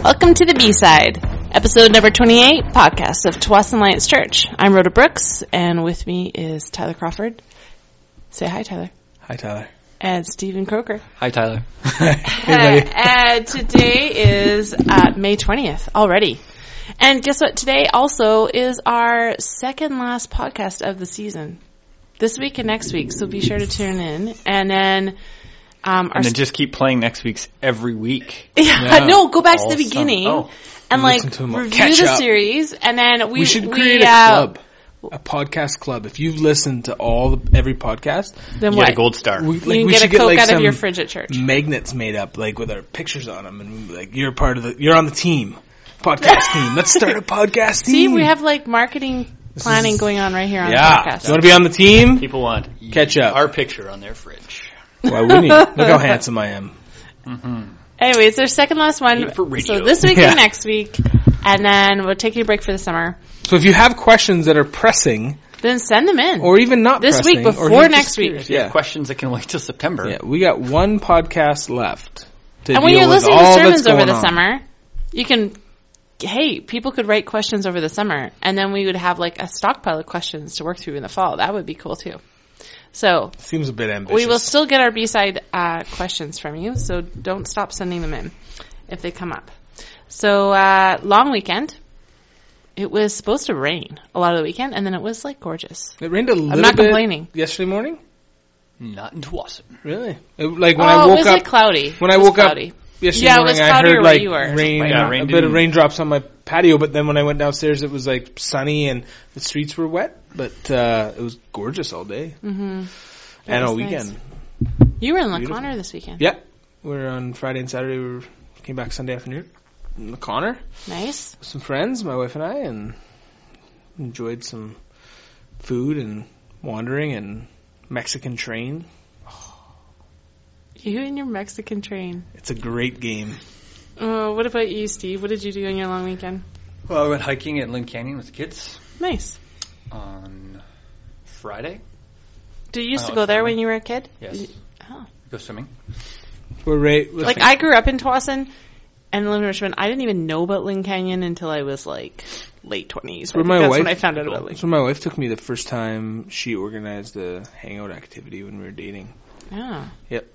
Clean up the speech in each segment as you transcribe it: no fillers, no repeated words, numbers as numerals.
Welcome to the B-Side, episode number 28, podcast of Tsawwassen Alliance Church. I'm Rhoda Brooks, and with me is Tyler Crawford. Say hi, Tyler. Hi, Tyler. And Stephen Croker. Hi, Tyler. Hey, buddy. And today is May 20th already. And guess what? Today also is our second last podcast of the season. This week and next week, so be sure to tune in. And then... and then just keep playing next week's every week. Yeah. No, go back to the beginning and review the series, and then we should create a club, a podcast club. If you've listened to every podcast, then you get a gold star. You can get a Coke out of your fridge at church. Magnets made up with our pictures on them, and you're on the team, podcast team. Let's start a podcast team. See, we have marketing planning going on right here on the podcast. You want to be on the team? People want catch up. Our picture on their fridge. Why wouldn't you? Look how handsome I am. Mm-hmm. Anyway, it's our second last one. So this week and next week, and then we'll take a break for the summer. So if you have questions that are pressing, then send them in. Or even not this pressing, week before next week. If you have questions that can wait till September. Yeah, we got one podcast left. And when you're listening to sermons over the summer, you can... Hey, people could write questions over the summer, and then we would have a stockpile of questions to work through in the fall. That would be cool too. So seems a bit ambitious. We will still get our B-side questions from you, so don't stop sending them in if they come up. So long weekend. It was supposed to rain a lot of the weekend, and then it was gorgeous. It rained a little bit. I'm not complaining. Yesterday morning? Not in Tsawwassen. Really? When I woke it was up, cloudy. When I woke up yesterday morning, I heard rain, a bit of raindrops on my patio, but then when I went downstairs, it was sunny and the streets were wet. But it was gorgeous all day. Mm-hmm. And all weekend. Nice. You were in La Conner this weekend. Yeah. We were on Friday and Saturday. We came back Sunday afternoon in La Conner. Nice. With some friends, my wife and I, and enjoyed some food and wandering and Mexican train. You and your Mexican train. It's a great game. What about you, Steve? What did you do on your long weekend? Well, I went hiking at Lynn Canyon with the kids. Nice. On Friday. Did you used to go there when you were a kid? Yes. Oh. Go swimming. I grew up in Tsawwassen and lived in Richmond. I didn't even know about Lynn Canyon until I was late 20s. That's when I found out about it. So my wife took me the first time she organized a hangout activity when we were dating. Oh. Yep.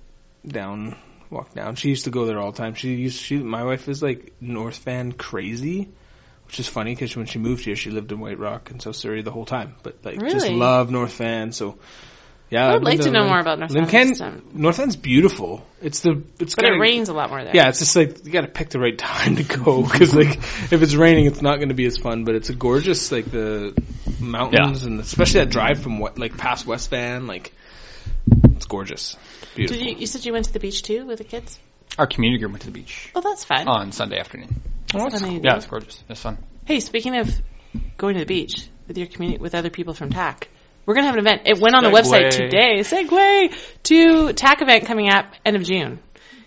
Walk down. She used to go there all the time. My wife is North Van crazy, which is funny because when she moved here, she lived in White Rock and South Surrey the whole time. But really? Just love North Van. So yeah, I would like to know more about North Van. North Van's beautiful. But it rains a lot more there. Yeah, it's just you got to pick the right time to go because if it's raining, it's not going to be as fun. But it's a gorgeous the mountains and especially that drive from past West Van it's gorgeous. Beautiful. You said you went to the beach too with the kids? Our community group went to the beach. Oh, that's fun. On Sunday afternoon. Yeah, it's gorgeous. It's fun. Hey, speaking of going to the beach with your community, with other people from TAC, we're going to have an event. It went on the website today. Segue to TAC event coming up end of June.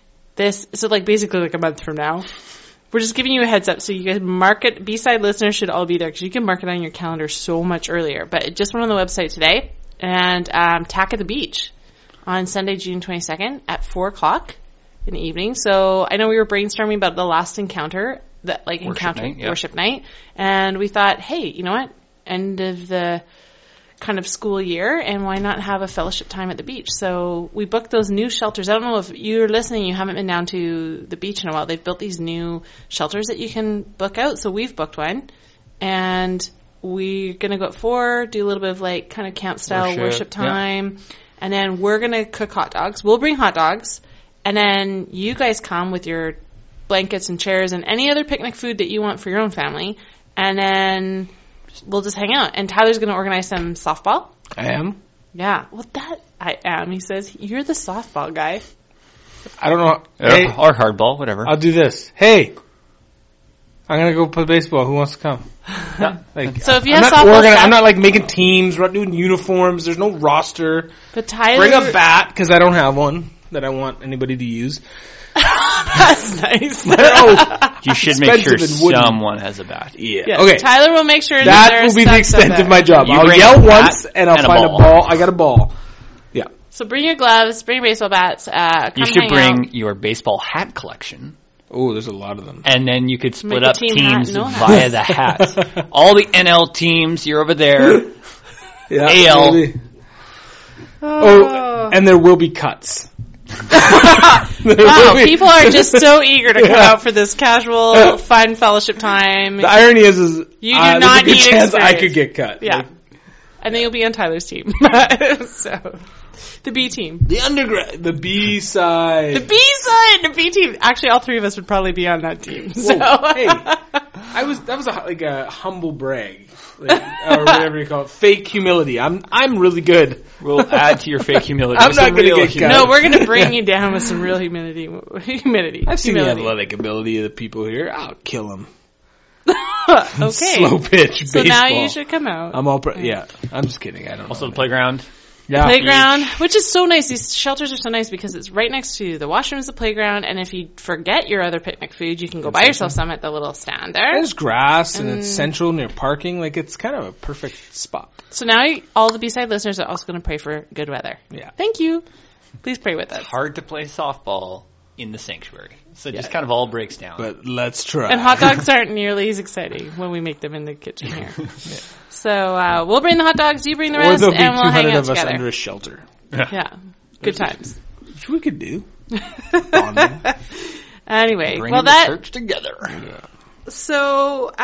Basically a month from now. We're just giving you a heads up so you guys mark it. B-side listeners should all be there because you can mark it on your calendar so much earlier. But it just went on the website today. And TAC at the beach on Sunday, June 22nd at 4 o'clock in the evening. So I know we were brainstorming about the last encounter, worship night. And we thought, hey, you know what? End of the kind of school year, and why not have a fellowship time at the beach? So we booked those new shelters. I don't know if you're listening, you haven't been down to the beach in a while. They've built these new shelters that you can book out. So we've booked one. And we're going to go at 4, do a little bit of kind of camp style worship time. Yeah. And then we're going to cook hot dogs. We'll bring hot dogs. And then you guys come with your blankets and chairs and any other picnic food that you want for your own family. And then we'll just hang out. And Tyler's going to organize some softball. I am? Yeah. Well, I am. He says, you're the softball guy. I don't know. Hey, or hardball, whatever. I'll do this. Hey, I'm going to go play baseball. Who wants to come? So if you have softball I'm not making teams. We're not doing uniforms. There's no roster. But Tyler, bring a bat because I don't have one that I want anybody to use. That's nice. You should make sure someone has a bat. Yeah. Okay. Tyler will make sure that will be the extent of my job. I'll yell once and I'll find a ball. I got a ball. Yeah. So bring your gloves, bring your baseball bats. You should bring your baseball hat collection. Oh, there's a lot of them. And then you could split Make a up team teams hat, no via the hats. All the NL teams, you're over there. Yeah, AL. maybe. Oh, and there will be cuts. Wow, people are just so eager to come out for this casual, fun fellowship time. The irony is you do not there's a good need chance I experience. could get cut. Yeah. Like, And then you'll be on Tyler's team. So, the B team. the undergrad, the B side. The B side, the B team. Actually, all three of us would probably be on that team. So. Whoa, hey, that was a humble brag, like, or whatever you call it, fake humility. I'm really good. We'll add to your fake humility. I'm not going to get cut. No, we're going to bring you down with some real humility. I've seen the athletic ability of the people here. I'll kill them. Okay. Slow pitch So baseball. now you should come out. I'm all yeah. I'm just kidding. I don't Also know. the playground. Yeah. Playground, which is so nice. These shelters are so nice because it's right next to the washrooms, the playground, and if you forget your other picnic food, you can go buy yourself some at the little stand there. There's grass and it's central near parking. Like, it's kind of a perfect spot. So now all the B-side listeners are also going to pray for good weather. Yeah. Thank you. Please pray with us. Hard to play softball in the sanctuary. So it just kind of all breaks down. But let's try. And hot dogs aren't nearly as exciting when we make them in the kitchen here. So we'll bring the hot dogs, you bring the Or rest, there'll be and we'll hang 200 out of us together. under a shelter. Yeah. Good times. Which we could do. Bonding. Anyway, Bringing well the that church together. so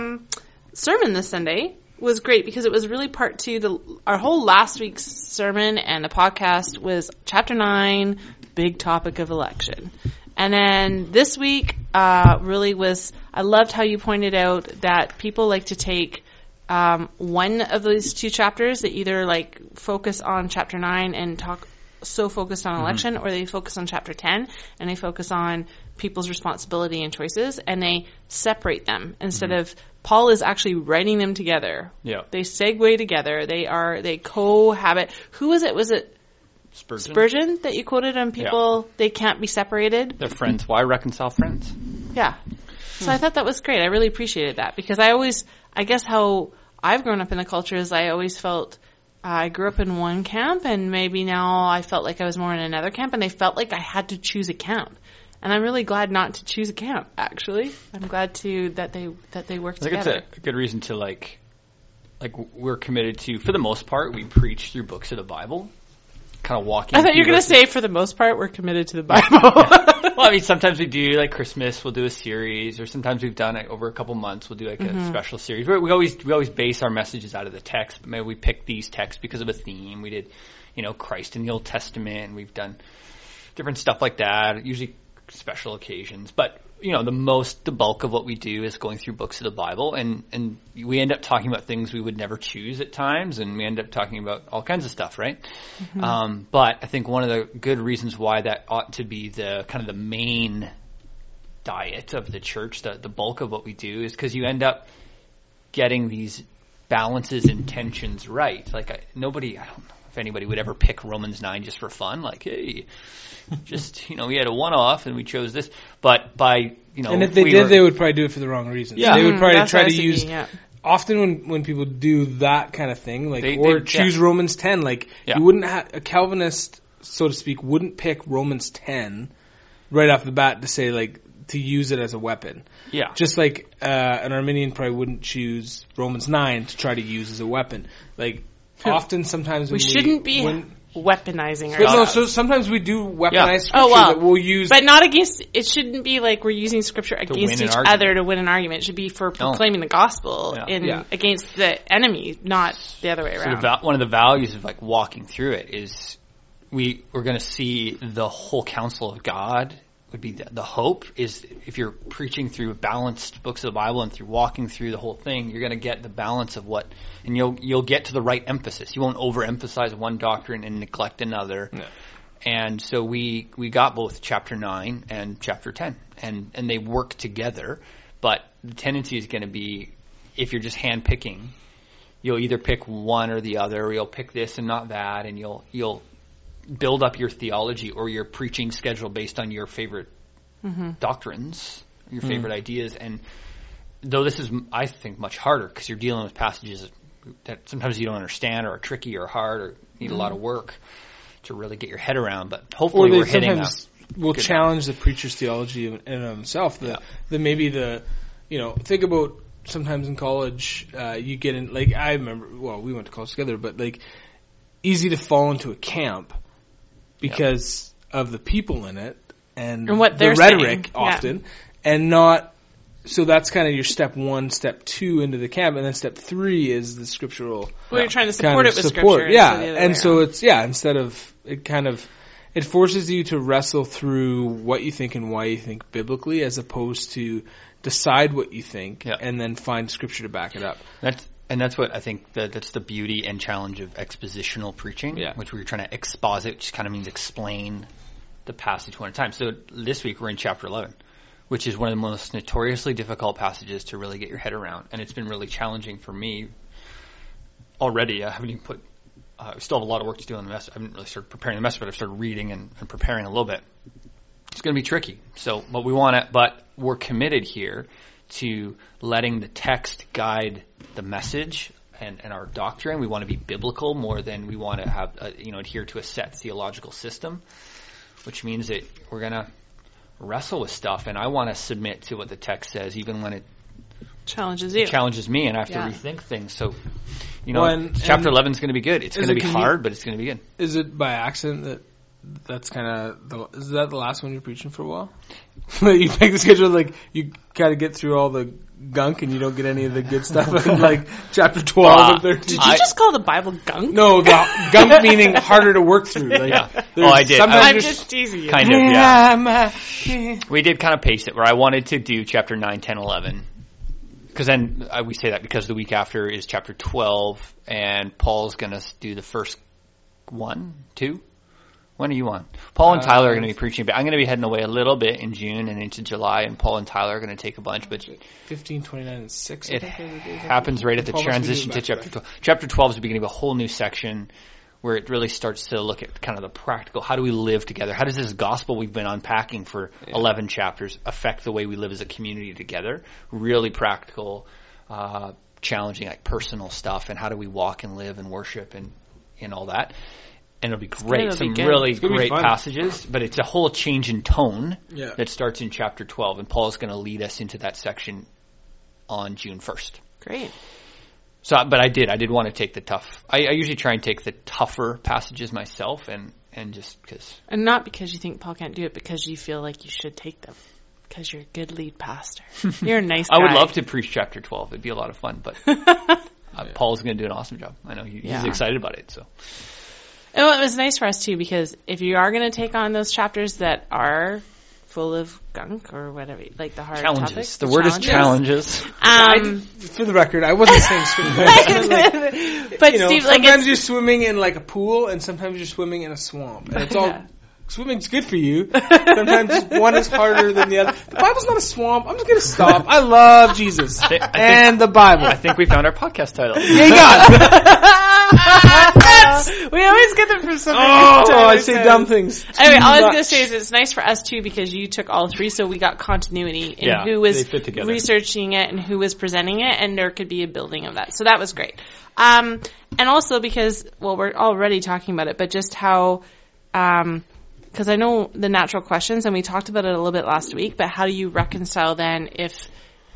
sermon this Sunday was great because it was really part two. Our whole last week's sermon and the podcast was chapter 9, big topic of election. And then this week really was, I loved how you pointed out that people like to take one of these two chapters that either like focus on chapter 9 and talk so focused on election, or they focus on chapter 10 and they focus on people's responsibility and choices, and they separate them instead of Paul is actually writing them together. Yeah. They segue together. They cohabit. Who was it? Was it Spurgeon that you quoted on people? They can't be separated. They're friends. Why reconcile friends? Yeah. So I thought that was great. I really appreciated that because I guess how I've grown up in the culture is I always felt I grew up in one camp and maybe now I felt like I was more in another camp and I felt like I had to choose a camp. And I'm really glad not to choose a camp, actually. I'm glad that they work together. I think it's a good reason to like we're committed to, for the most part, we preach through books of the Bible. Kind of walking. I thought you were going to say, for the most part, we're committed to the Bible. Well, I mean, sometimes we do, like Christmas, we'll do a series, or sometimes we've done it over a couple months, we'll do like a special series. We always base our messages out of the text, but maybe we pick these texts because of a theme. We did, Christ in the Old Testament, and we've done different stuff like that, usually special occasions. But, the bulk of what we do is going through books of the Bible, and we end up talking about things we would never choose at times, and we end up talking about all kinds of stuff, right? But I think one of the good reasons why that ought to be the kind of the main diet of the church, the bulk of what we do, is because you end up getting these balances and tensions right. Like I don't know if anybody would ever pick Romans 9 just for fun. Like, hey, just, we had a one-off and we chose this. But by, and if they they would probably do it for the wrong reasons. Yeah. They would probably try to thinking, use, often when people do that kind of thing, like, choose Romans 10, like, you wouldn't a Calvinist, so to speak, wouldn't pick Romans 10 right off the bat to say, like, to use it as a weapon. Yeah. Just like an Arminian probably wouldn't choose Romans 9 to try to use as a weapon. Like, often sometimes we shouldn't be weaponizing ourselves. ourselves. So sometimes we do weaponize scripture that we'll use. But not against, it shouldn't be like we're using scripture against each other to win an argument. It should be for proclaiming the gospel against the enemy, not the other way around. So one of the values of like walking through it is we're going to see the whole counsel of God. Would be the hope is if you're preaching through balanced books of the Bible and through walking through the whole thing, you're going to get the balance of what, and you'll get to the right emphasis. You won't overemphasize one doctrine and neglect another. No. And so we got both chapter 9 and chapter 10, and they work together. But the tendency is going to be, if you're just hand picking, you'll either pick one or the other, or you'll pick this and not that, and you'll build up your theology or your preaching schedule based on your favorite doctrines, your favorite ideas. And though this is, I think, much harder because you're dealing with passages that sometimes you don't understand or are tricky or hard or need a lot of work to really get your head around. But hopefully we're hitting that. will challenge the preacher's theology in and of himself. Think about sometimes in college, you get in, like, I remember, well, we went to college together, but like, easy to fall into a camp because of the people in it and what the rhetoric saying. often, and not. So that's kind of your step 1, step 2 into the camp, and then step 3 is the scriptural. Well, you're trying to support it with support. scripture. Yeah, and so it's instead of it forces you to wrestle through what you think and why you think biblically, as opposed to decide what you think and then find scripture to back it up. That's what I think that's the beauty and challenge of expositional preaching, which we're trying to exposit, which kind of means explain the passage one at a time. So this week we're in chapter 11, which is one of the most notoriously difficult passages to really get your head around. And it's been really challenging for me already. I haven't even I still have a lot of work to do on the message. I haven't really started preparing the message, but I've started reading and preparing a little bit. It's going to be tricky. But we're committed here to letting the text guide the message and our doctrine. We want to be biblical more than we want to have, adhere to a set theological system, which means that we're going to wrestle with stuff, and I want to submit to what the text says, even when it challenges me, and I have to rethink things. So, chapter 11 is going to be good. It's going to be hard, but it's going to be good. Is it by accident that's kind of is that the last one you're preaching for a while? You make the schedule like you kind of get through all the gunk and you don't get any of the good stuff in like chapter 12 and 13. Did you just call the Bible gunk? No, the gunk meaning harder to work through. Like, I did. I'm just teasing you. Kind of, yeah. We did kind of pace it where I wanted to do chapter 9, 10, 11. Because then we say that because the week after is chapter 12 and Paul's going to do the first 1, 2. When are you on? Paul and Tyler are going to be preaching, but I'm going to be heading away a little bit in June and into July, and Paul and Tyler are going to take a bunch. But 15, 29, and 6. It happens right at the transition to chapter 12. Chapter 12 is the beginning of a whole new section where it really starts to look at kind of the practical. How do we live together? How does this gospel we've been unpacking for 11 chapters affect the way we live as a community together? Really practical, challenging, like personal stuff, and how do we walk and live and worship and all that. And it'll be great. Some really great passages, but it's a whole change in tone that starts in chapter 12, and Paul's going to lead us into that section on June 1st. Great. So, but I did want to take the tough. I usually try and take the tougher passages myself, and just because. And not because you think Paul can't do it, because you feel like you should take them. Because you're a good lead pastor. You're a nice guy. I would love to preach chapter 12. It'd be a lot of fun, but Paul's going to do an awesome job. I know he's excited about it. So. And it was nice for us too, because if you are going to take on those chapters that are full of gunk or whatever, like the hard challenges. Topics, the word is challenges. For the record, I wasn't saying swimming. But Steve, sometimes you're swimming in like a pool, and sometimes you're swimming in a swamp, and it's all. Swimming's good for you. Sometimes one is harder than the other. The Bible's not a swamp. I'm just going to stop. I love Jesus and the Bible. I think we found our podcast title. Yeah, you got it. We always get them from something. I say dumb things. Anyway, all I was going to say is it's nice for us too, because you took all three, so we got continuity in who was researching it and who was presenting it, and there could be a building of that. So that was great. And also because, we're already talking about it, but just how, because I know the natural questions, and we talked about it a little bit last week, but how do you reconcile then if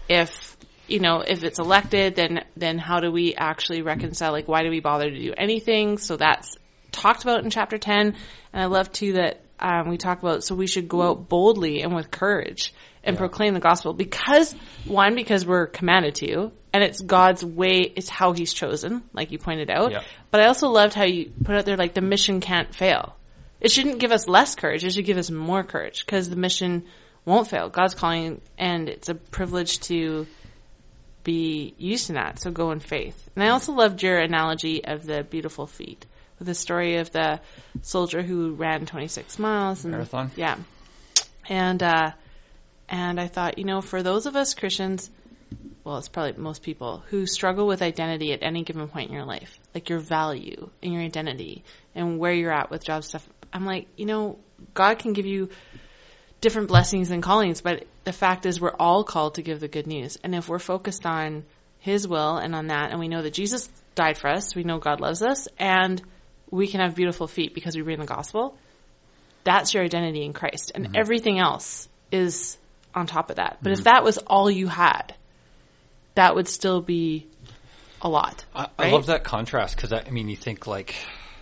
it's elected, then how do we actually reconcile, like, why do we bother to do anything? So that's talked about in chapter 10. And I love too that, we talk about, so we should go out boldly and with courage and proclaim the gospel because we're commanded to, and it's God's way, it's how he's chosen, like you pointed out. Yeah. But I also loved how you put out there, like, the mission can't fail. It shouldn't give us less courage. It should give us more courage because the mission won't fail. God's calling, and it's a privilege to be used in that. So go in faith. And I also loved your analogy of the beautiful feet with the story of the soldier who ran 26 miles. And, marathon. Yeah. And I thought, for those of us Christians, well, it's probably most people who struggle with identity at any given point in your life, like your value and your identity and where you're at with job stuff. I'm like, God can give you different blessings and callings, but the fact is we're all called to give the good news. And if we're focused on his will and on that, and we know that Jesus died for us, we know God loves us, and we can have beautiful feet because we bring the gospel, that's your identity in Christ. And everything else is on top of that. But if that was all you had, that would still be a lot. I love that contrast because, I mean, you think like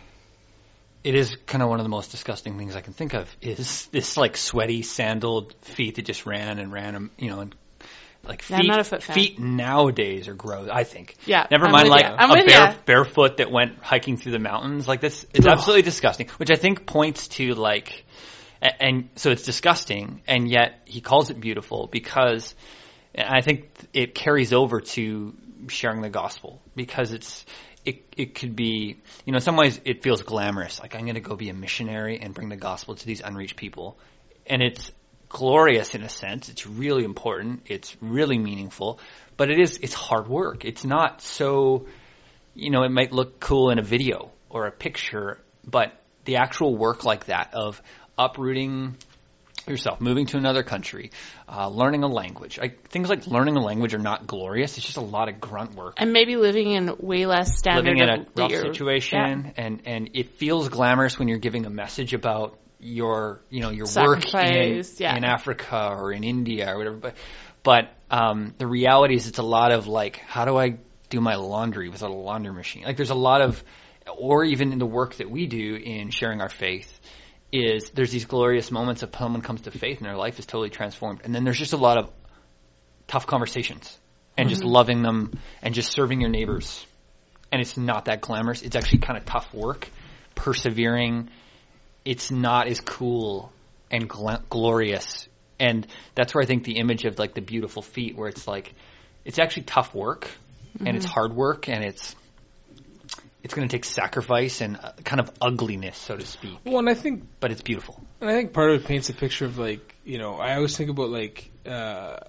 it is kind of one of the most disgusting things I can think of is this like sweaty, sandaled feet that just ran, and like feet, I'm not a foot fan. Feet nowadays are gross, I think. Yeah. Never mind like a barefoot that went hiking through the mountains. Like this, it's absolutely disgusting, which I think points to like, and so it's disgusting, and yet he calls it beautiful because I think it carries over to sharing the gospel because it could be, in some ways it feels glamorous. Like I'm going to go be a missionary and bring the gospel to these unreached people. And it's glorious in a sense. It's really important. It's really meaningful, but it's hard work. It's not so, it might look cool in a video or a picture, but the actual work like that of uprooting yourself, moving to another country, learning a language. Things like learning a language are not glorious. It's just a lot of grunt work. And maybe living in way less standard. Living in a rough situation, and it feels glamorous when you're giving a message about your work in Africa or in India or whatever. But the reality is it's a lot of like, how do I do my laundry without a laundry machine? Like there's a lot of, or even in the work that we do in sharing our faith, there's these glorious moments of someone comes to faith and their life is totally transformed. And then there's just a lot of tough conversations and just loving them and just serving your neighbors. And it's not that glamorous. It's actually kind of tough work, persevering. It's not as cool and glorious. And that's where I think the image of like the beautiful feet, where it's like, it's actually tough work and it's hard work and it's going to take sacrifice and kind of ugliness, so to speak. Well, and but it's beautiful. And I think part of it paints a picture of like, I always think about like, the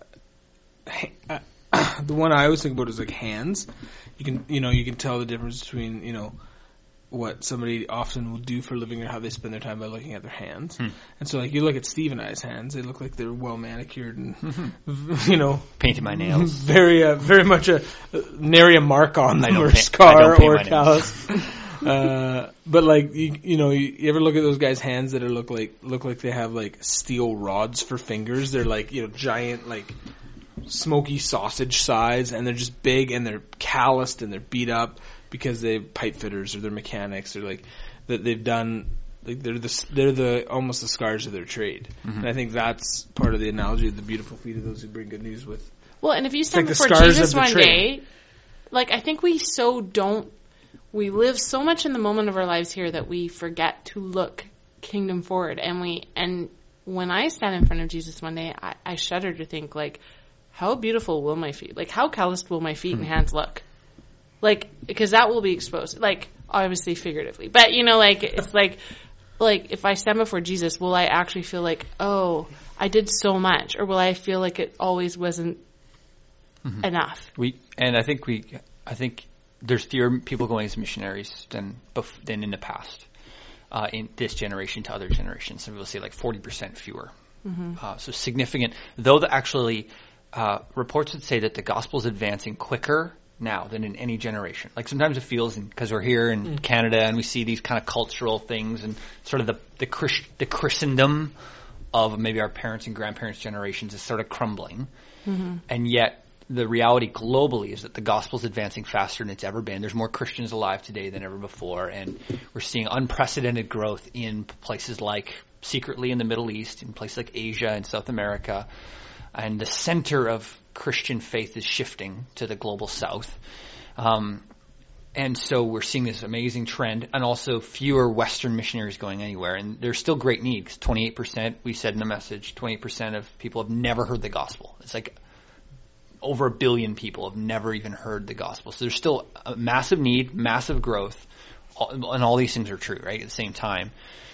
one I always think about is like hands. You can tell the difference between, what somebody often will do for a living or how they spend their time by looking at their hands. And so like you look at Steve and I's hands, they look like they're well manicured and, painted my nails. Very much nary a mark on them or scar or callus. But like, you ever look at those guys' hands that look like they have like steel rods for fingers? They're like, giant, like smoky sausage size, and they're just big and they're calloused and they're beat up because they're pipe fitters or they're mechanics or like that they've done, like they're the almost the scars of their trade. And I think that's part of the analogy of the beautiful feet of those who bring good news with. Well, and if you stand before Jesus one day, like I think we live so much in the moment of our lives here that we forget to look kingdom forward. And when I stand in front of Jesus one day, I shudder to think like, how beautiful will my feet, like how calloused will my feet and hands look? Like, because that will be exposed, like, obviously figuratively. But, like, it's like if I stand before Jesus, will I actually feel like, oh, I did so much? Or will I feel like it always wasn't enough? I think there's fewer people going as missionaries than in the past, in this generation to other generations. Some people say like 40% fewer. So significant, though reports would say that the gospel is advancing quicker now than in any generation. Like sometimes it feels, because we're here in Canada and we see these kind of cultural things and sort of the Christendom of maybe our parents and grandparents' generations is sort of crumbling. And yet the reality globally is that the gospel is advancing faster than it's ever been. There's more Christians alive today than ever before, and we're seeing unprecedented growth in places like secretly in the Middle East, in places like Asia and South America. And the center of Christian faith is shifting to the global south. And so we're seeing this amazing trend, and also fewer Western missionaries going anywhere. And there's still great need, because 28%, we said in the message, 28% of people have never heard the gospel. It's like over 1 billion people have never even heard the gospel. So there's still a massive need, massive growth, and all these things are true, right, at the same time.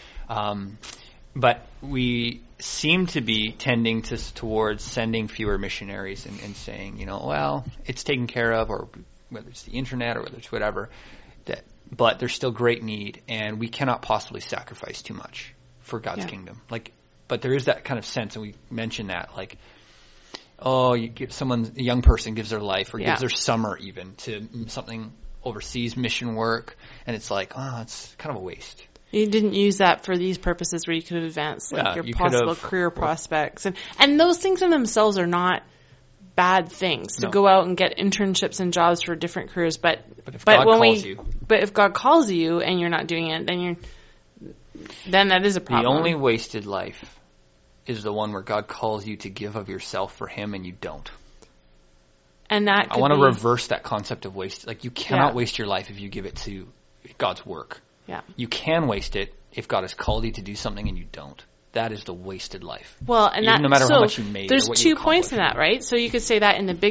But we seem to be tending towards sending fewer missionaries and saying, well, it's taken care of, or whether it's the internet or whether it's whatever. But there's still great need, and we cannot possibly sacrifice too much for God's kingdom. But there is that kind of sense, and we mentioned that, like, a young person gives their life or gives their summer even to something overseas mission work, and it's like, it's kind of a waste. You didn't use that for these purposes where you could advance your possible career prospects. And those things in themselves are not bad things to go out and get internships and jobs for different careers. But if God calls you and you're not doing it, then that is a problem. The only wasted life is the one where God calls you to give of yourself for Him and you don't. And that I want to reverse that concept of waste. Like, you cannot waste your life if you give it to God's work. Yeah. You can waste it if God has called you to do something and you don't. That is the wasted life. Well, and no matter how much you made. There's or what 2 points in that, right? So you could say that in the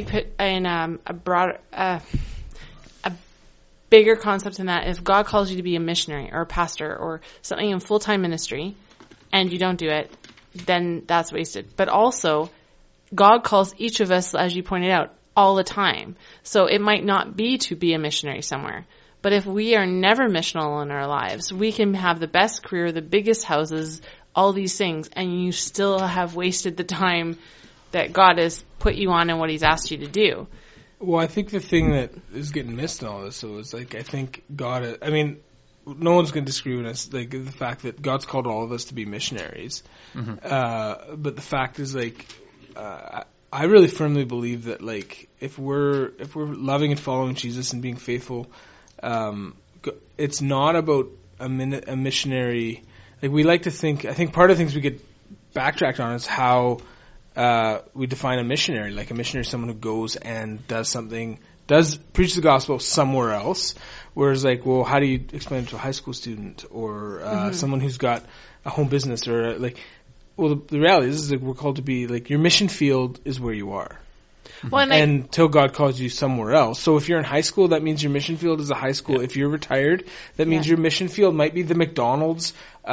a bigger concept than that. If God calls you to be a missionary or a pastor or something in full-time ministry, and you don't do it, then that's wasted. But also, God calls each of us, as you pointed out, all the time. So it might not be to be a missionary somewhere. But if we are never missional in our lives, we can have the best career, the biggest houses, all these things, and you still have wasted the time that God has put you on and what He's asked you to do. Well, I think the thing that is getting missed in all this, though, is like, I think God, I mean, no one's going to disagree with us, like, the fact that God's called all of us to be missionaries. Mm-hmm. But the fact is, like, I really firmly believe that, like, if we're loving and following Jesus and being faithful, it's not about a missionary. Like, we like to think, I think part of the things we get backtracked on is how we define a missionary. Like, a missionary is someone who goes and does something, preach the gospel somewhere else. Whereas, like, well, how do you explain it to a high school student or someone who's got a home business or like? Well, the reality is like, we're called to be like, your mission field is where you are. Well, until God calls you somewhere else. So if you're in high school, that means your mission field is a high school. Yeah. If you're retired, that means your mission field might be the McDonald's,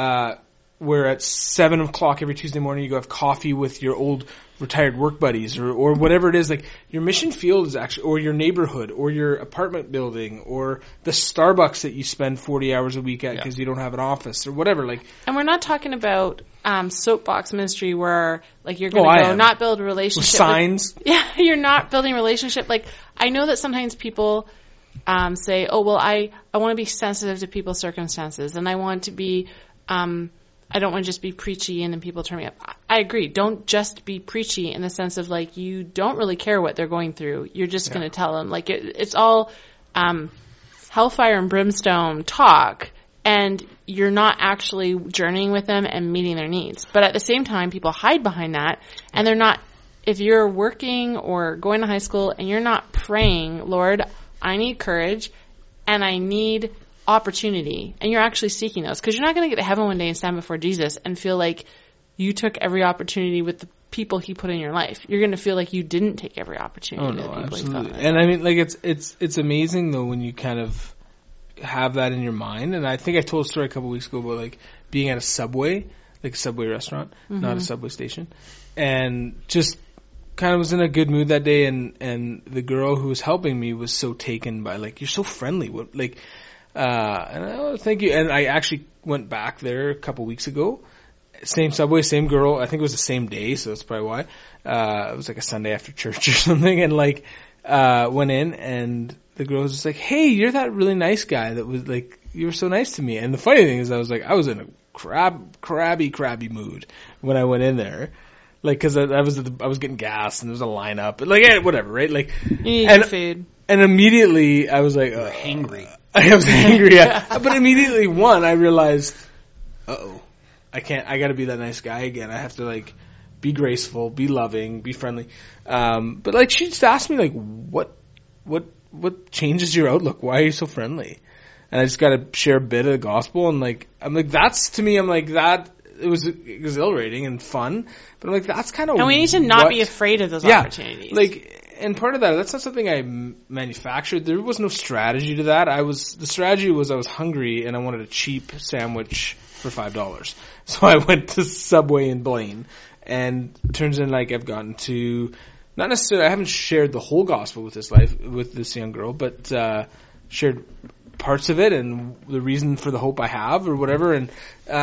where at 7 o'clock every Tuesday morning you go have coffee with your old retired work buddies or whatever it is. Like, your mission field is actually, or your neighborhood or your apartment building or the Starbucks that you spend 40 hours a week at because you don't have an office or whatever. Like, and we're not talking about soapbox ministry where like you're going to not build a relationship with signs. You're not building a relationship. Like, I know that sometimes people say, oh, well, I want to be sensitive to people's circumstances and I want to be I don't want to just be preachy and then people turn me up. I agree. Don't just be preachy in the sense of like you don't really care what they're going through. You're just going to tell them. Like it's all hellfire and brimstone talk, and you're not actually journeying with them and meeting their needs. But at the same time, people hide behind that, and they're not. If you're working or going to high school and you're not praying, Lord, I need courage and I need opportunity, and you're actually seeking those, because you're not going to get to heaven one day and stand before Jesus and feel like you took every opportunity with the people He put in your life. You're going to feel like you didn't take every opportunity. Oh no, absolutely. And I mean, like it's amazing though when you kind of have that in your mind. And I think I told a story a couple weeks ago about like being at a Subway, like a Subway restaurant, not a Subway station, and just kind of was in a good mood that day. And the girl who was helping me was so taken by like, you're so friendly. What like. And thank you. And I actually went back there a couple weeks ago. Same Subway, same girl. I think it was the same day, so that's probably why. It was like a Sunday after church or something. And like, went in and the girl was just like, hey, you're that really nice guy that was like, you were so nice to me. And the funny thing is I was in a crabby mood when I went in there. Like, cause I was getting gas and there was a lineup. Like, whatever, right? Like, you need food. And immediately I was like, angry. I was angry, but immediately I realized, I gotta be that nice guy again. I have to like, be graceful, be loving, be friendly. But like, she just asked me like, what changes your outlook? Why are you so friendly? And I just gotta share a bit of the gospel, and like, I'm like, that's, to me, I'm like, that, it was exhilarating and fun, but I'm like, that's kind of. And we need to not be afraid of those opportunities. Like, and part of that's not something I manufactured. There was no strategy to that. The strategy was I was hungry and I wanted a cheap sandwich for $5. So I went to Subway in Blaine, and it turns in like I've gotten to, not necessarily, I haven't shared the whole gospel with this young girl, but shared parts of it and the reason for the hope I have or whatever, and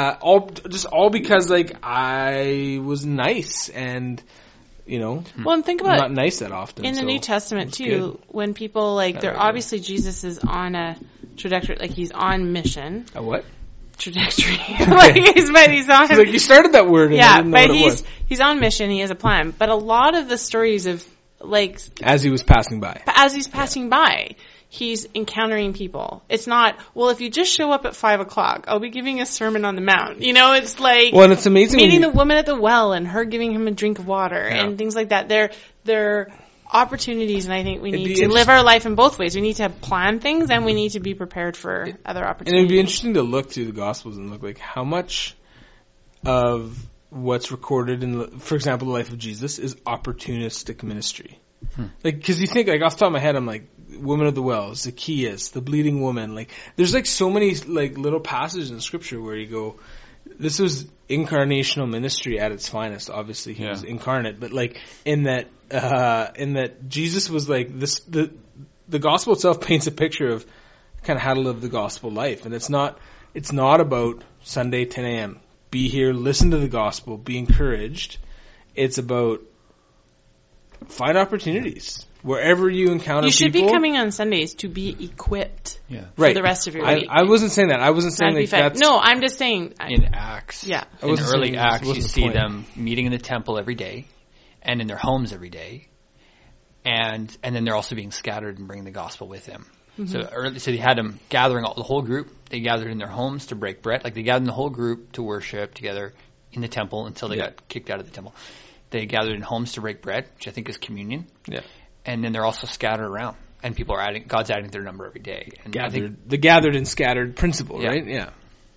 all because like I was nice and. You know, well, and think about not nice that often. In the New Testament too, when people like, they're obviously Jesus is on a trajectory, like He's on mission. A what? trajectory. He's on. Like, you started that word. And I didn't know what he's on mission. He has a plan. But a lot of the stories of as he was passing by, he's encountering people. It's not, well, if you just show up at 5:00, I'll be giving a sermon on the mount. It's like, well, and it's amazing meeting the woman at the well and her giving him a drink of water and things like that. They're opportunities, and I think we need to live our life in both ways. We need to plan things, and we need to be prepared for other opportunities. And it would be interesting to look through the Gospels and look like how much of what's recorded in, for example, the life of Jesus is opportunistic ministry. Like, because you think, like, off the top of my head, I'm like, woman of the well, Zacchaeus, the bleeding woman. Like, there's like so many like little passages in Scripture where you go, this was incarnational ministry at its finest. Obviously, he was incarnate, but like in that Jesus was like this. The gospel itself paints a picture of kind of how to live the gospel life, and it's not about Sunday 10 a.m. Be here, listen to the gospel, be encouraged. It's about find opportunities wherever you encounter people. You should be coming on Sundays to be equipped for the rest of your week. I wasn't saying that. I wasn't saying like that's... No, I'm just saying... In Acts, in early Acts, you see them meeting in the temple every day and in their homes every day. And then they're also being scattered and bringing the gospel with them. Mm-hmm. So they had them gathering the whole group. They gathered in their homes to break bread. Like, they gathered in the whole group to worship together in the temple until they got kicked out of the temple. They gathered in homes to break bread, which I think is communion. Yeah. And then they're also scattered around. And people are God's adding their number every day. And the gathered and scattered principle, right? Yeah.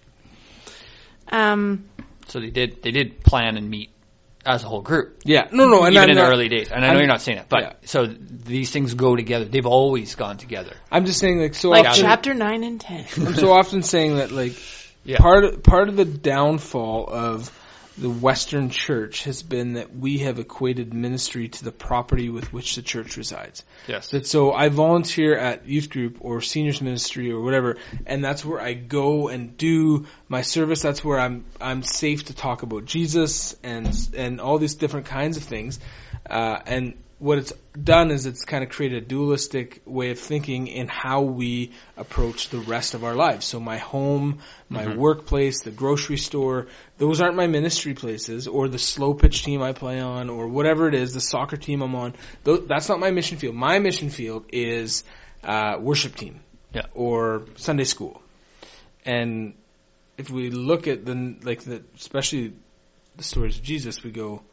So they did plan and meet as a whole group. Yeah. No. And even in the early days. And I know you're not saying that, but so these things go together. They've always gone together. I'm just saying, like, so like often, chapter 9 and 10. I'm so often saying that, like, part of the downfall of the Western church has been that we have equated ministry to the property with which the church resides. Yes. That so I volunteer at youth group or seniors ministry or whatever, and that's where I go and do my service. That's where I'm safe to talk about Jesus and all these different kinds of things. And what it's done is it's kind of created a dualistic way of thinking in how we approach the rest of our lives. So my home, my workplace, the grocery store, those aren't my ministry places, or the slow pitch team I play on, or whatever it is, the soccer team I'm on. That's not my mission field. My mission field is worship team or Sunday school. And if we look at especially the stories of Jesus, we go,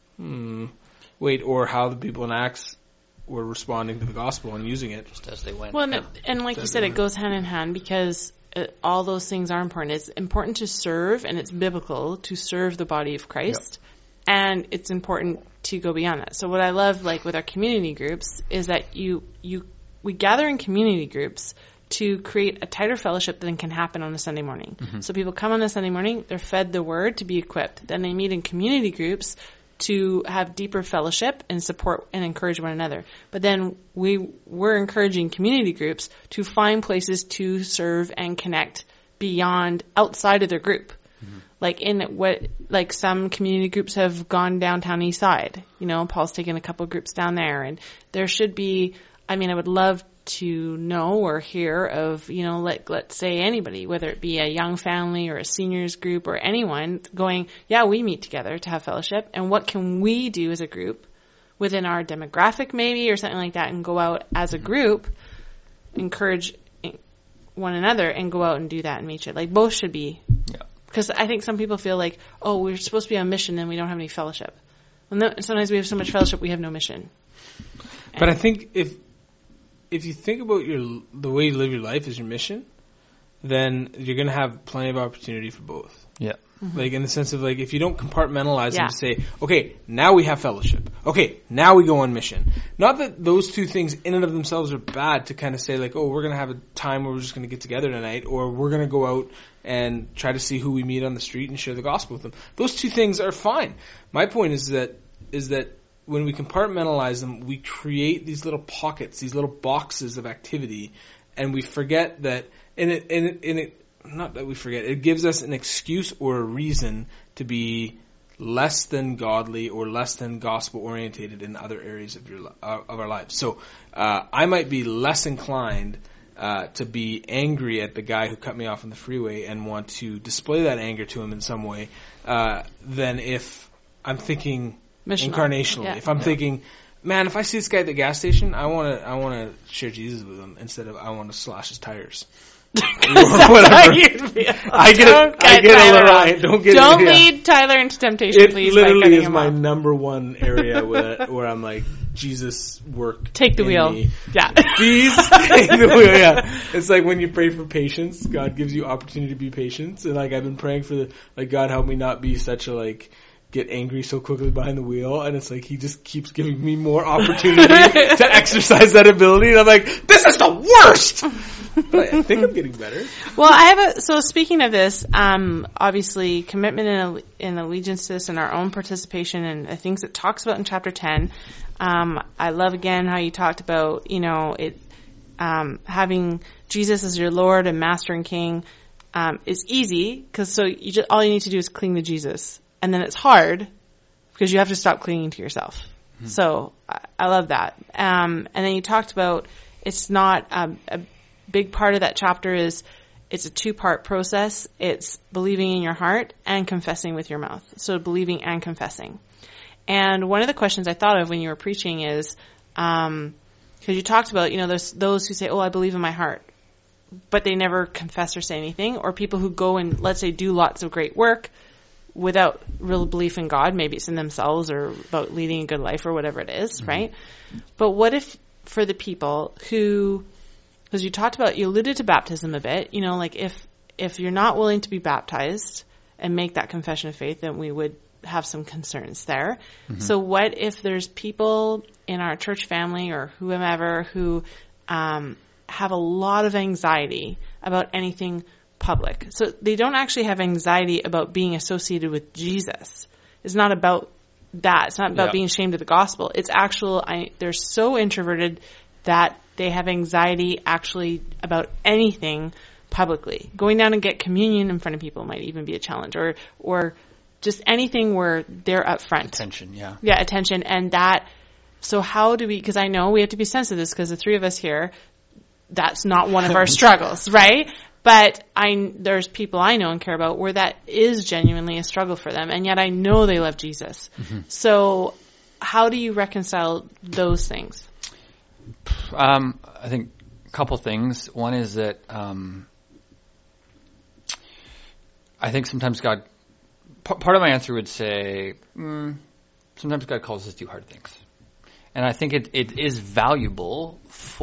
wait, or how the people in Acts were responding to the gospel and using it just as they went. Well, and like you said, it goes hand in hand because all those things are important. It's important to serve, and it's biblical to serve the body of Christ, and it's important to go beyond that. So what I love, like with our community groups, is that we gather in community groups to create a tighter fellowship than can happen on a Sunday morning. Mm-hmm. So people come on a Sunday morning, they're fed the word to be equipped. Then they meet in community groups to have deeper fellowship and support and encourage one another. But then we're encouraging community groups to find places to serve and connect beyond, outside of their group. Mm-hmm. Like some community groups have gone downtown East Side. Paul's taken a couple of groups down there, and there should be, I would love to know or hear of, let's say anybody, whether it be a young family or a seniors group or anyone going, we meet together to have fellowship, and what can we do as a group within our demographic maybe or something like that, and go out as a group, encourage one another and go out and do that and meet you. Like, both should be. Yeah. Because I think some people feel like, we're supposed to be on mission and we don't have any fellowship. And sometimes we have so much fellowship we have no mission. But I think if you think about the way you live your life as your mission, then you're going to have plenty of opportunity for both. Yeah. Mm-hmm. Like, in the sense of, like, if you don't compartmentalize them to say, okay, now we have fellowship. Okay, now we go on mission. Not that those two things in and of themselves are bad to kind of say, like, we're going to have a time where we're just going to get together tonight, or we're going to go out and try to see who we meet on the street and share the gospel with them. Those two things are fine. My point is that when we compartmentalize them, we create these little pockets, these little boxes of activity, and we forget that, not that we forget, it gives us an excuse or a reason to be less than godly or less than gospel orientated in other areas of our lives. So I might be less inclined to be angry at the guy who cut me off on the freeway and want to display that anger to him in some way, than if I'm thinking incarnationally. Yeah. If I'm thinking, man, if I see this guy at the gas station, I want to share Jesus with him instead of I want to slash his tires. I get a little. Don't lead Tyler into temptation, please. It literally is my number one area where I'm like, Jesus, work. Take the wheel. Me. Yeah. Please take the wheel. Yeah. It's like when you pray for patience, God gives you opportunity to be patient. And like I've been praying for God help me not be such a get angry so quickly behind the wheel, and it's like he just keeps giving me more opportunity to exercise that ability, and I'm like, this is the worst! But I think I'm getting better. Well, so speaking of this, obviously commitment and allegiance to this and our own participation and the things it talks about in chapter 10. I love again how you talked about, having Jesus as your Lord and Master and King, is easy, because all you need to do is cling to Jesus. And then it's hard because you have to stop clinging to yourself. Mm-hmm. So I love that. And then you talked about it's not a big part of that chapter is it's a 2-part process. It's believing in your heart and confessing with your mouth. So believing and confessing. And one of the questions I thought of when you were preaching is, because you talked about, there's those who say, oh, I believe in my heart, but they never confess or say anything, or people who go and, let's say, do lots of great work without real belief in God. Maybe it's in themselves or about leading a good life or whatever it is, mm-hmm. right? But what if for the people who, because you alluded to baptism a bit, if you're not willing to be baptized and make that confession of faith, then we would have some concerns there. Mm-hmm. So what if there's people in our church family or whomever who have a lot of anxiety about anything public? So they don't actually have anxiety about being associated with Jesus. It's not about that. It's not about being ashamed of the gospel. It's they're so introverted that they have anxiety actually about anything publicly. Going down and get communion in front of people might even be a challenge, or just anything where they're up front. Attention, yeah. Yeah, attention. And that, so how do we, because I know we have to be sensitive to this because the 3 of us here, that's not one of our struggles, right? But there's people I know and care about where that is genuinely a struggle for them, and yet I know they love Jesus. Mm-hmm. So how do you reconcile those things? I think a couple things. One is that I think sometimes God, part of my answer would say, sometimes God calls us to do hard things. And I think it is valuable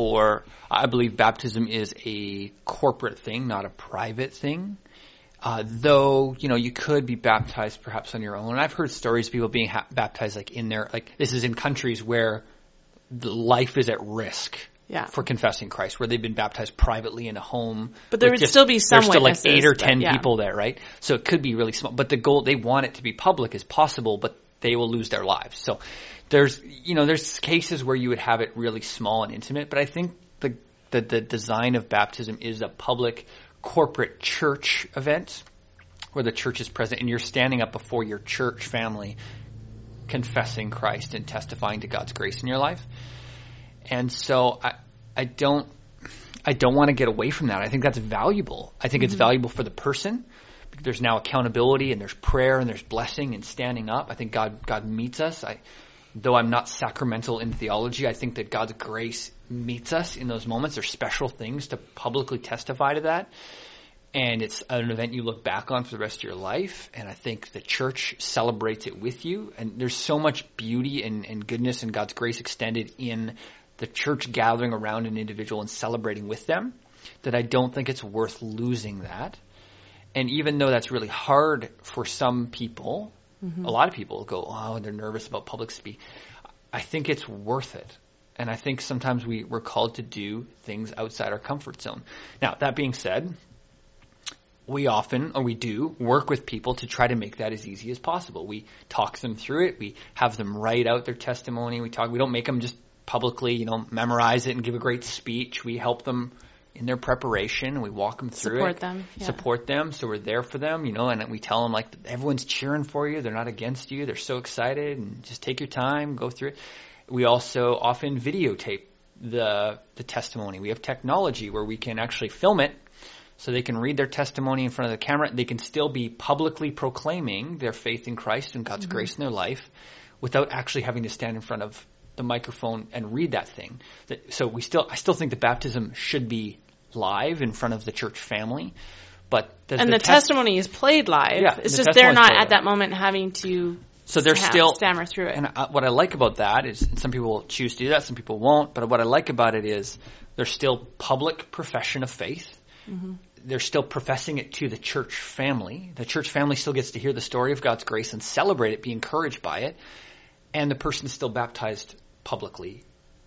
I believe baptism is a corporate thing, not a private thing. Though, you could be baptized perhaps on your own. And I've heard stories of people being baptized this is in countries where the life is at risk for confessing Christ, where they've been baptized privately in a home. But there would still be some witnesses. There's still 8 or 10 people there, right? So it could be really small. But the goal, they want it to be public as possible, but they will lose their lives. So there's cases where you would have it really small and intimate, but I think the design of baptism is a public corporate church event where the church is present and you're standing up before your church family confessing Christ and testifying to God's grace in your life. And so I don't want to get away from that. I think that's valuable. I think it's valuable for the person. There's now accountability and there's prayer and there's blessing and standing up. I think God meets us. Though I'm not sacramental in theology, I think that God's grace meets us in those moments. There's special things to publicly testify to that. And it's an event you look back on for the rest of your life. And I think the church celebrates it with you. And there's so much beauty and goodness and God's grace extended in the church gathering around an individual and celebrating with them that I don't think it's worth losing that. And even though that's really hard for some people, a lot of people go, they're nervous about public speaking. I think it's worth it. And I think sometimes we're called to do things outside our comfort zone. Now, that being said, we do work with people to try to make that as easy as possible. We talk them through it. We have them write out their testimony. We don't make them just publicly, memorize it and give a great speech. We help them in their preparation. We walk them through support them. So we're there for them, and we tell them everyone's cheering for you. They're not against you. They're so excited, and just take your time, go through it. We also often videotape the testimony. We have technology where we can actually film it so they can read their testimony in front of the camera. They can still be publicly proclaiming their faith in Christ and God's grace in their life without actually having to stand in front of the microphone and read that thing. So I still think that baptism should be live in front of the church family. But the testimony is played live. Yeah, it's just they're not at that moment having to stammer through it. And what I like about that is some people choose to do that, some people won't. But what I like about it is there's still public profession of faith. Mm-hmm. They're still professing it to the church family. The church family still gets to hear the story of God's grace and celebrate it, be encouraged by it. And the person is still baptized publicly.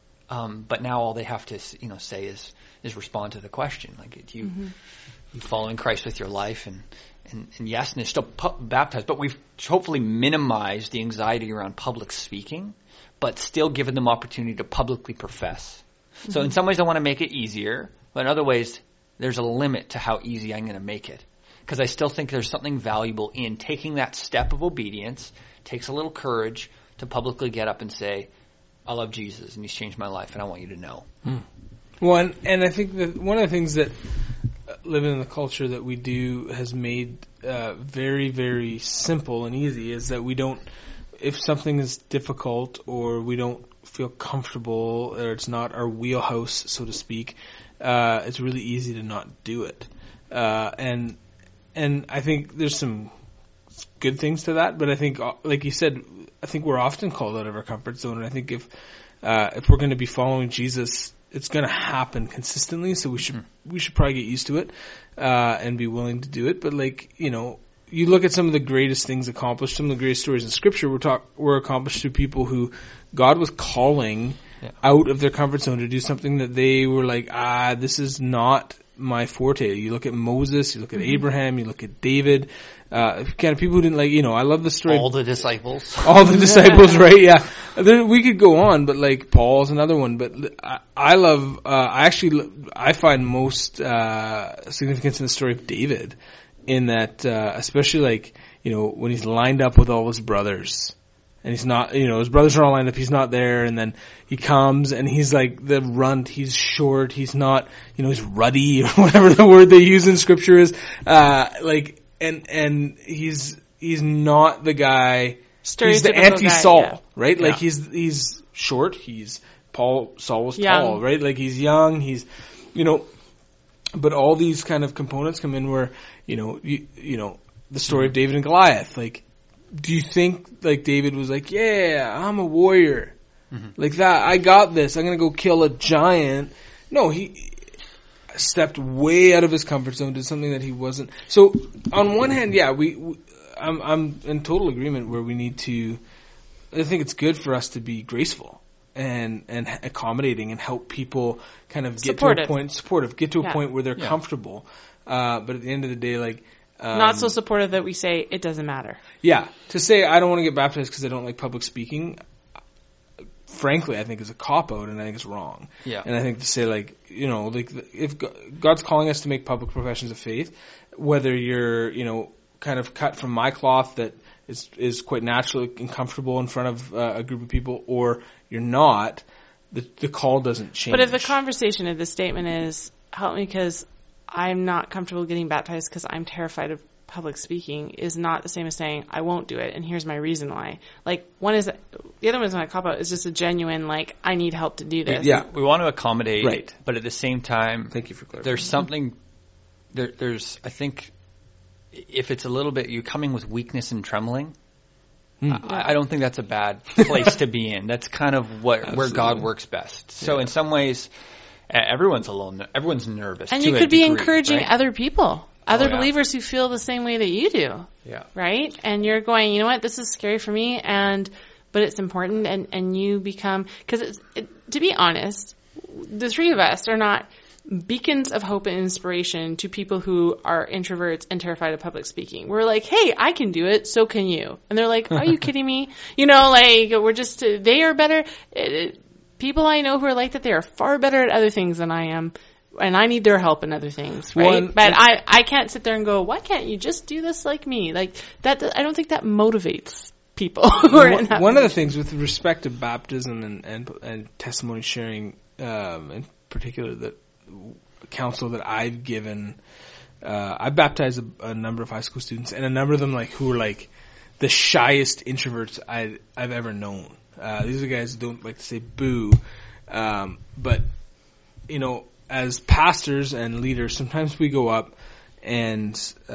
But now all they have to say is respond to the question. Like, do you following Christ with your life? And yes, and they're still baptized. But we've hopefully minimized the anxiety around public speaking, but still given them opportunity to publicly profess. Mm-hmm. So in some ways I want to make it easier, but in other ways there's a limit to how easy I'm going to make it. Because I still think there's something valuable in taking that step of obedience. It takes a little courage to publicly get up and say, I love Jesus and he's changed my life and I want you to know. Well, and I think that one of the things that living in the culture that we do has made very, very simple and easy is that we don't, if something is difficult or we don't feel comfortable or it's not our wheelhouse, so to speak, it's really easy to not do it. And I think there's some good things to that, but I think, like you said, I think we're often called out of our comfort zone, and I think if we're going to be following Jesus, it's going to happen consistently. So we should probably get used to it and be willing to do it. But you look at some of the greatest things accomplished, some of the greatest stories in Scripture were accomplished through people who God was calling out of their comfort zone to do something that they were like, this is not my forte. You look at Moses, you look at Abraham, you look at David, kind of people who didn't I love the story. All the disciples. All the disciples, right? Yeah. We could go on, but Paul's another one. But I find most significance in the story of David in that, especially when he's lined up with all his brothers. And he's not, his brothers are all lined up, he's not there, and then he comes, and he's like the runt, he's short, he's not, he's ruddy, or whatever the word they use in Scripture is, and he's not the guy, he's the anti-Saul, right? Yeah. He's short, Saul was tall, right? He's young, he's, but all these kind of components come in where, the story of David and Goliath, do you think David was yeah, I'm a warrior, that, I got this, I'm gonna go kill a giant? No, he stepped way out of his comfort zone, did something that he wasn't. So on one hand, yeah, I'm in total agreement where we need to. I think it's good for us to be graceful and accommodating and help people kind of get to a point where they're comfortable. But at the end of the day, not so supportive that we say it doesn't matter. Yeah. To say I don't want to get baptized because I don't like public speaking, frankly, I think is a cop-out and I think it's wrong. Yeah. And I think to say if God's calling us to make public professions of faith, whether you're, kind of cut from my cloth that is quite natural and comfortable in front of a group of people, or you're not, the call doesn't change. But if the conversation of the statement is, help me because I'm not comfortable getting baptized because I'm terrified of public speaking, is not the same as saying I won't do it and here's my reason why. One is, the other one is not a cop out, it's just a genuine I need help to do this. Yeah, we want to accommodate, right? But at the same time, thank you for clarifying. There's something I think if it's a little bit you're coming with weakness and trembling, I don't think that's a bad place to be in. That's kind of where God works best. So in some ways, everyone's alone. Everyone's nervous. And you could be encouraging other people, other believers who feel the same way that you do. Yeah. Right? And you're going, you know what, this is scary for me, but it's important, and you become, because to be honest, the three of us are not beacons of hope and inspiration to people who are introverts and terrified of public speaking. We're like, hey, I can do it, so can you. And they're like, are you kidding me? We're just, they are better. People I know who are like that, they are far better at other things than I am, and I need their help in other things, right? But I can't sit there and go, why can't you just do this like me? That, I don't think that motivates people who are in that One of the things with respect to baptism and testimony sharing in particular, that counsel that I've given. I baptized a number of high school students, and a number of them who were the shyest introverts I've ever known. These are guys who don't like to say boo, but as pastors and leaders, sometimes we go up and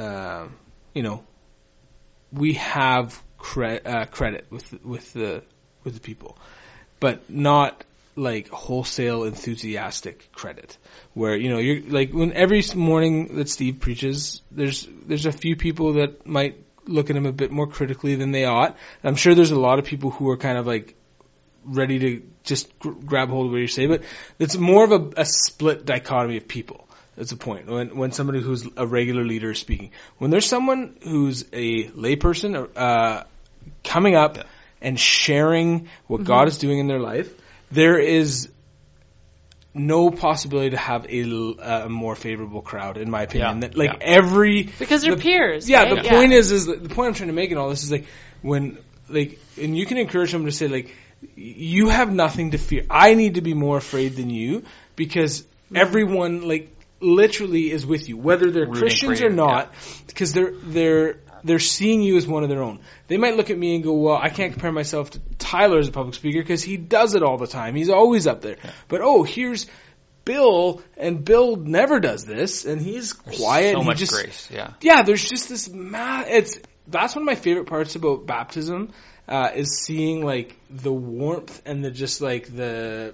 we have credit with the people, but not wholesale enthusiastic credit, where you're when every morning that Steve preaches, there's a few people that might look at him a bit more critically than they ought. I'm sure there's a lot of people who are kind of ready to just grab hold of what you say, but it's more of a split dichotomy of people. That's the point. When somebody who's a regular leader is speaking, when there's someone who's a layperson coming up and sharing what God is doing in their life, there is no possibility to have a more favorable crowd, in my opinion. Because they're peers. Yeah, right? The point is the point I'm trying to make in all this is when and you can encourage them to say you have nothing to fear. I need to be more afraid than you, because everyone literally is with you, whether they're Christians or not, because they're seeing you as one of their own. They might look at me and go, well, I can't compare myself to Tyler as a public speaker because he does it all the time. He's always up there. Yeah. But here's Bill, and Bill never does this, and he's quiet. So much grace, Yeah, there's just this that's one of my favorite parts about baptism, is seeing the warmth and the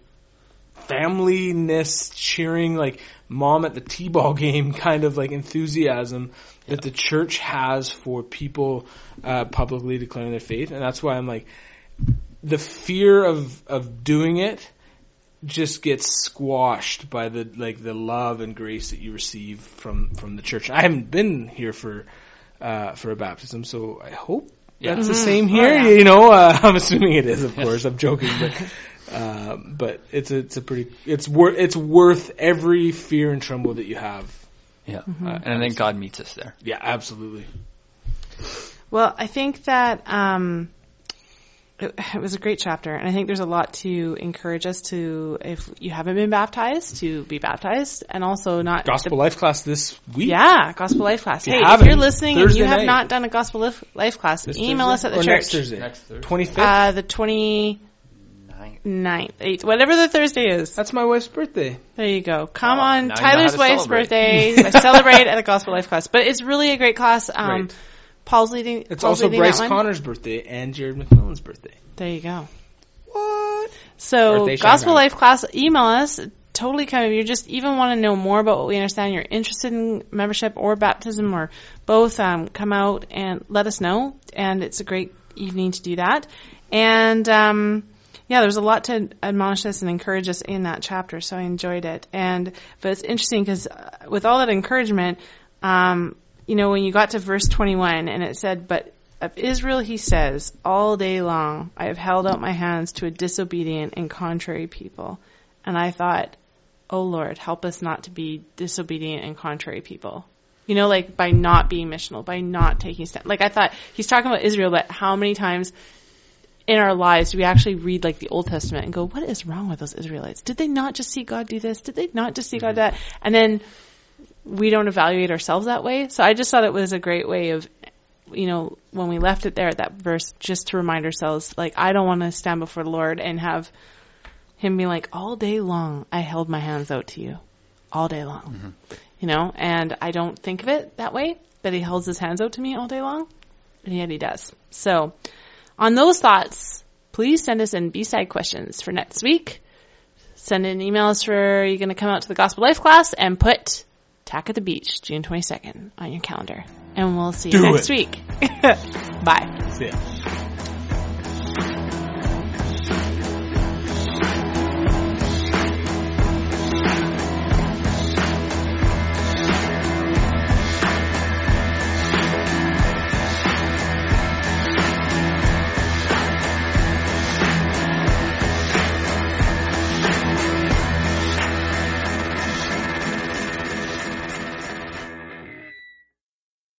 family-ness, cheering, mom at the t-ball game kind of enthusiasm that the church has for people publicly declaring their faith. And that's why I'm the fear of doing it just gets squashed by the love and grace that you receive from the church. I haven't been here for a baptism, so I hope that's the same here. I'm assuming it is, of course. I'm joking, but it's worth every fear and tremble that you have. Yeah, and I think God meets us there. Yeah, absolutely. Well, I think that it was a great chapter, and I think there's a lot to encourage us to, if you haven't been baptized, to be baptized, and also not... Gospel Life class this week. Yeah, Gospel Life class. If you're listening Thursday and you have not done a Gospel Life class, email us at the church. Next Thursday. 25th? The 29th, 8th, whatever the Thursday is. That's my wife's birthday. There you go. Come on, Tyler's wife's birthday. Celebrate at a Gospel Life class. But it's really a great class. Right. Paul's leading. It's also Bryce Connor's birthday and Jared McMillan's birthday. There you go. What? So, Gospel Life class, email us. Totally kind of, you just even want to know more about what we understand, you're interested in membership or baptism or both, come out and let us know. And it's a great evening to do that. And, there's a lot to admonish us and encourage us in that chapter, so I enjoyed it. But it's interesting because with all that encouragement, when you got to verse 21 and it said, but of Israel he says, all day long I have held out my hands to a disobedient and contrary people. And I thought, oh Lord, help us not to be disobedient and contrary people. By not being missional, by not taking steps. I thought, he's talking about Israel, but how many times in our lives do we actually read the Old Testament and go, what is wrong with those Israelites? Did they not just see God do this? Did they not just see God do that? And then we don't evaluate ourselves that way. So I just thought it was a great way of, when we left it there at that verse, just to remind ourselves, I don't want to stand before the Lord and have him be all day long, I held my hands out to you. All day long. Mm-hmm. And I don't think of it that way, that he holds his hands out to me all day long. And yet he does. So, on those thoughts, please send us in B-side questions for next week. Send in emails for you're going to come out to the Gospel Life class and put Tack at the Beach, June 22nd on your calendar. And we'll see you next week. Bye. See ya.